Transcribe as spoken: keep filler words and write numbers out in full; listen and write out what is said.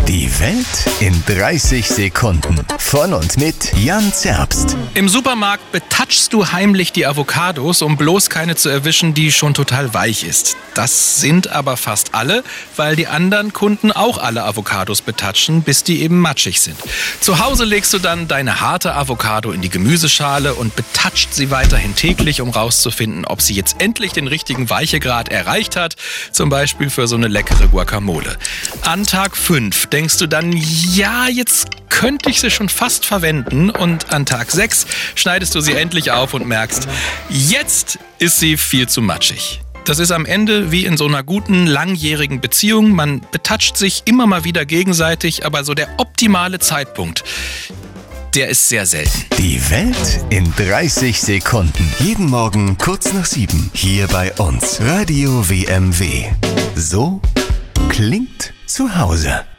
Die Welt in dreißig Sekunden. Von und mit Jan Zerbst. Im Supermarkt betatschst du heimlich die Avocados, um bloß keine zu erwischen, die schon total weich ist. Das sind aber fast alle, weil die anderen Kunden auch alle Avocados betatschen, bis die eben matschig sind. Zu Hause legst du dann deine harte Avocado in die Gemüseschale und betatscht sie weiterhin täglich, um rauszufinden, ob sie jetzt endlich den richtigen Weichegrad erreicht hat. Zum Beispiel für so eine leckere Guacamole. An Tag fünf denkst du dann, ja, jetzt könnte ich sie schon fast verwenden. Und an Tag sechs schneidest du sie endlich auf und merkst, jetzt ist sie viel zu matschig. Das ist am Ende wie in so einer guten, langjährigen Beziehung. Man betatscht sich immer mal wieder gegenseitig, aber so der optimale Zeitpunkt, der ist sehr selten. Die Welt in dreißig Sekunden. Jeden Morgen kurz nach sieben. Hier bei uns. Radio W M W. So klingt zu Hause.